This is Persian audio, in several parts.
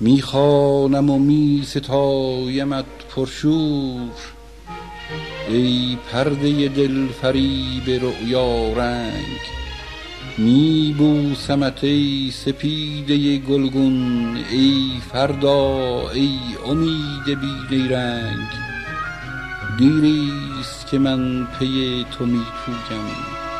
میخوانم و میستایمت پرشور، ای پرده دل فریب رؤیا رنگ. میبوسمت ای سپیده گلگون، ای فردا ای امید بی نیرنگ. دیریست که من پی تو میپویم،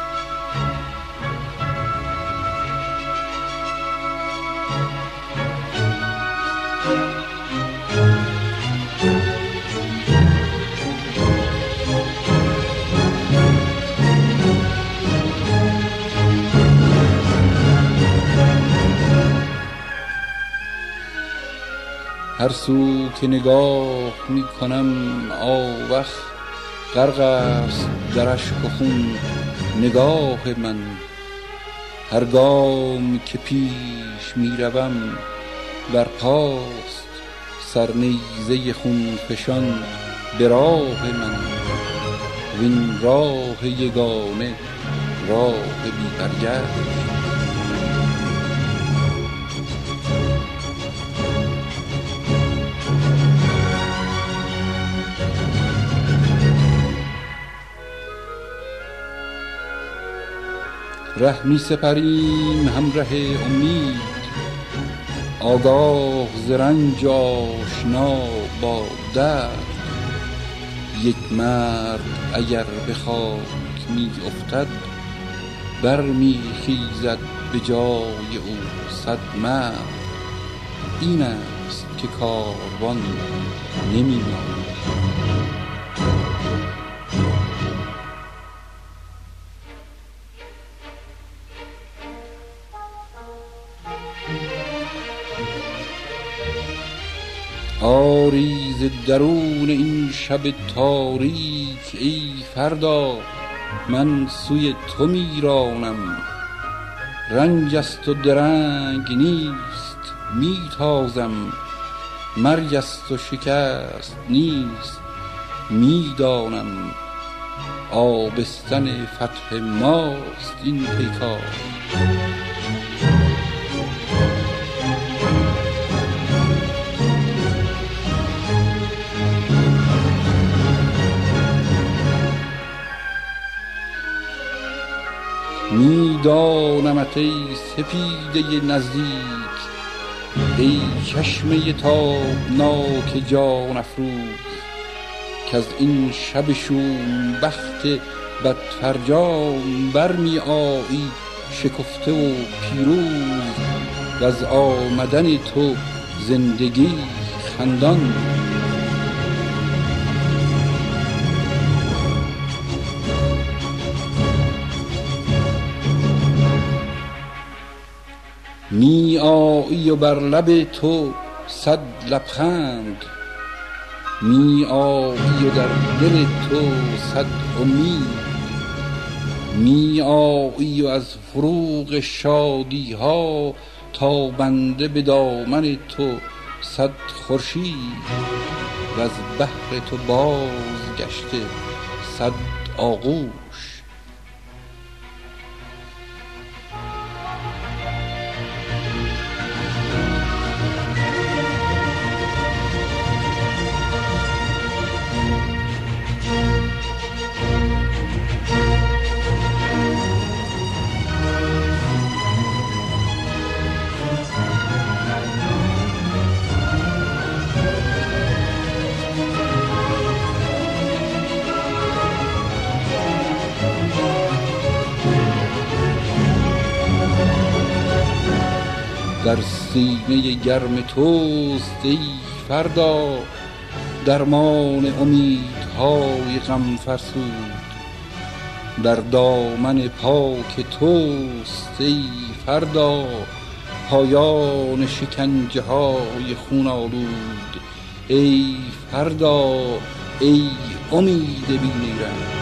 هر سو که نگاه میکنم آوخ، غرق است در اشک و خون نگاه من. هر گام که پیش میروم بر پاست سرنیزه خون فشان به راه من. وین راه یگانه راه بی برگشت، ره می سپریم همره امید، آگاه ز رنج آشنا با درد. یک مرد اگر به خاک می افتد، بر می خیزد به جای او صد مرد. این است که کاروان نمی ماند. آری ز درون این شب تاریک ای فردا، من سوی تو میرانم. رنج است و درنگ نیست میتازم، مرگ است و شکست نیست میدانم. آبستن فتح ماست این پیکار، میدانمت ای سپیده نزدیک، ای چشمه تابناک جان افروز. کز این شب شوم بخت بدفرجام برمی آیی شکفته و پیروز. و از آمدن تو زندگی خندان، می آیی و بر لب تو صد لبخند. می آیی و در دل تو صد امید. می آیی و از فروغ شادی ها تابنده به دامن تو صد خورشید. و از بحر تو بازگشته صد آغوش. در سینه گرم توست ای فردا، درمان امیدهای غم فرسود. در دامن پاک توست ای فردا، پایان شکنجه های خون آلود. ای فردا ای امید بی نیرنگ،